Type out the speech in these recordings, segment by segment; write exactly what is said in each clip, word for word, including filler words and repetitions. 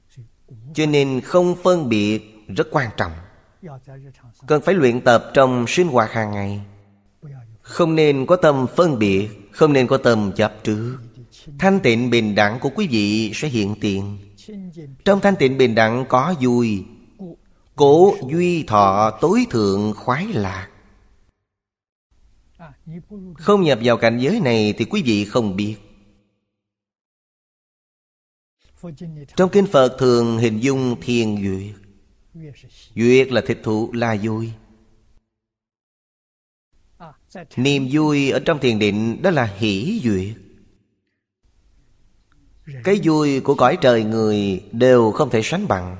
Cho nên không phân biệt rất quan trọng. Cần phải luyện tập trong sinh hoạt hàng ngày. Không nên có tâm phân biệt, không nên có tâm chấp trước. Thanh tịnh bình đẳng của quý vị sẽ hiện tiền. Trong thanh tịnh bình đẳng có vui, cố duy thọ tối thượng khoái lạc. Không nhập vào cảnh giới này thì quý vị không biết. Trong kinh Phật thường hình dung thiền duyệt. Duyệt là thích thú, là vui. Niềm vui ở trong thiền định đó là hỷ duyệt. Cái vui của cõi trời người đều không thể sánh bằng.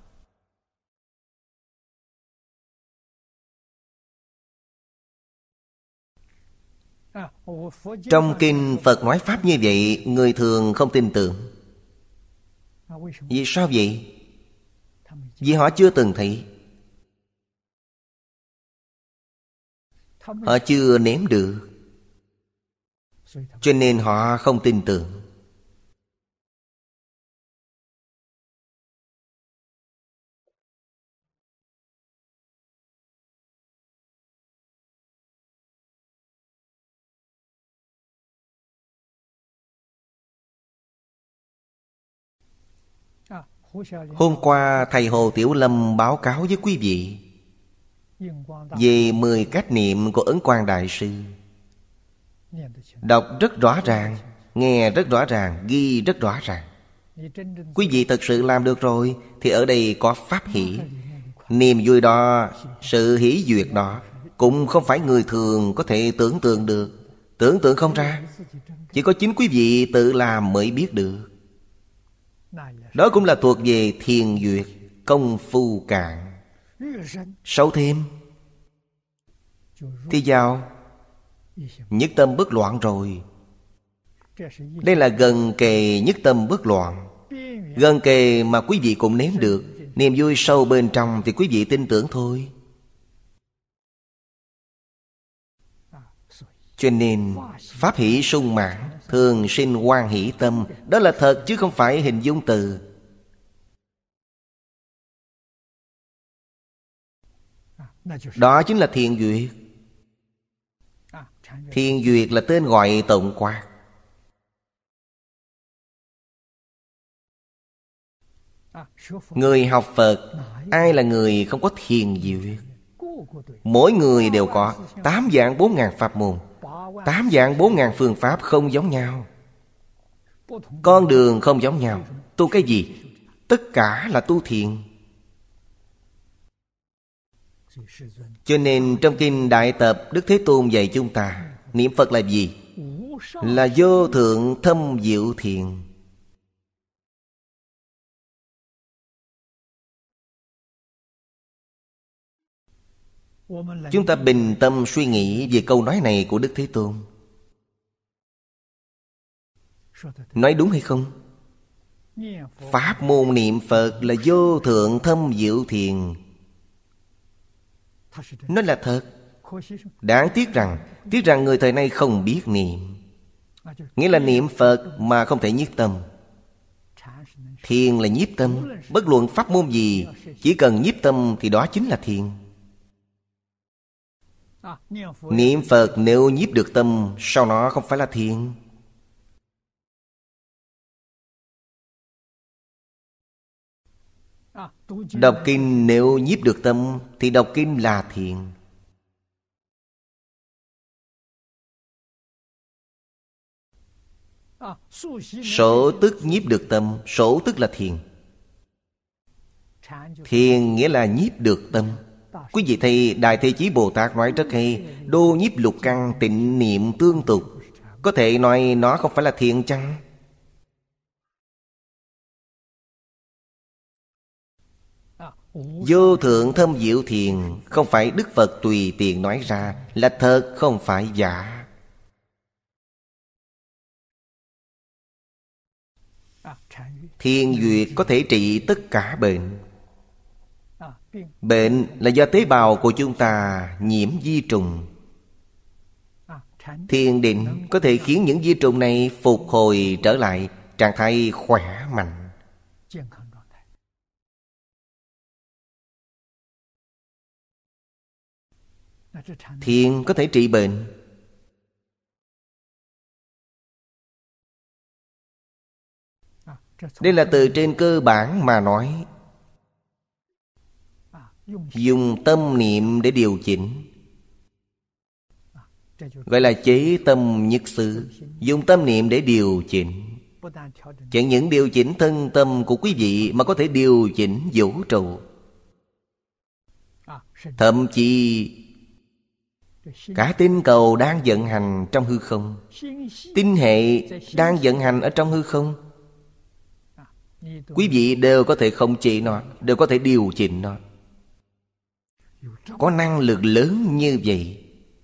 Trong kinh Phật nói pháp như vậy, người thường không tin tưởng. Vì sao vậy? Vì họ chưa từng thấy. Họ chưa nếm được, cho nên họ không tin tưởng. Hôm qua thầy Hồ Tiểu Lâm báo cáo với quý vị về mười cách niệm của Ấn Quang Đại Sư. Đọc rất rõ ràng, nghe rất rõ ràng, ghi rất rõ ràng. Quý vị thật sự làm được rồi thì ở đây có pháp hỷ. Niềm vui đó, sự hỷ duyệt đó cũng không phải người thường có thể tưởng tượng được. Tưởng tượng không ra. Chỉ có chính quý vị tự làm mới biết được. Đó cũng là thuộc về thiền duyệt, công phu cạn. Sâu thêm thì vào nhất tâm bất loạn rồi. Đây là gần kề nhất tâm bất loạn. Gần kề mà quý vị cũng nếm được. Niềm vui sâu bên trong thì quý vị tin tưởng thôi. Cho nên pháp hỷ sung mãn, thường sinh hoan hỷ tâm. Đó là thật chứ không phải hình dung từ. Đó chính là thiền duyệt. Thiền duyệt là tên gọi tổng quát. Người học Phật, ai là người không có thiền duyệt? Mỗi người đều có tám vạn bốn ngàn pháp môn. Tám vạn bốn ngàn phương pháp không giống nhau. Con đường không giống nhau. Tu cái gì? Tất cả là tu thiền. Cho nên trong kinh Đại Tập, Đức Thế Tôn dạy chúng ta niệm Phật là gì? Là vô thượng thâm diệu thiền. Chúng ta bình tâm suy nghĩ về câu nói này của Đức Thế Tôn. Nói đúng hay không? Pháp môn niệm Phật là vô thượng thâm diệu thiền. Nó là thật. Đáng tiếc rằng Tiếc rằng người thời nay không biết niệm. Nghĩa là niệm Phật mà không thể nhiếp tâm. Thiền là nhiếp tâm. Bất luận pháp môn gì, chỉ cần nhiếp tâm thì đó chính là thiền. Niệm Phật nếu nhiếp được tâm, sao nó không phải là thiền? Đọc kinh nếu nhiếp được tâm thì đọc kinh là thiền. Sổ tức nhiếp được tâm, sổ tức là thiền. Thiền nghĩa là nhiếp được tâm. Quý vị thấy Đại Thế Chí Bồ Tát nói rất hay: đô nhiếp lục căn tịnh niệm tương tục. Có thể nói nó không phải là thiền chăng? Vô thượng thâm diệu thiền không phải Đức Phật tùy tiện nói ra, là thật không phải giả. Thiền duyệt có thể trị tất cả bệnh. Bệnh là do tế bào của chúng ta nhiễm vi trùng. Thiền định có thể khiến những vi trùng này phục hồi trở lại trạng thái khỏe mạnh. Thiền có thể trị bệnh. Đây là từ trên cơ bản mà nói. Dùng tâm niệm để điều chỉnh, gọi là chế tâm nhất xứ. Dùng tâm niệm để điều chỉnh. Chẳng những điều chỉnh thân tâm của quý vị, mà có thể điều chỉnh vũ trụ. Thậm chí cả tinh cầu đang vận hành trong hư không, tinh hệ đang vận hành ở trong hư không, quý vị đều có thể khống chế nó, đều có thể điều chỉnh nó. Có năng lực lớn như vậy.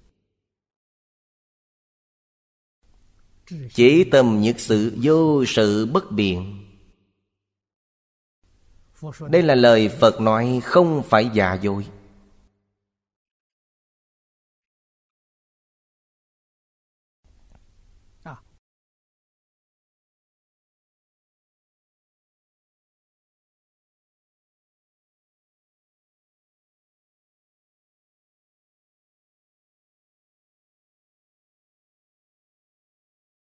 Chế tâm nhất sự, vô sự bất biện. Đây là lời Phật nói, không phải giả dối.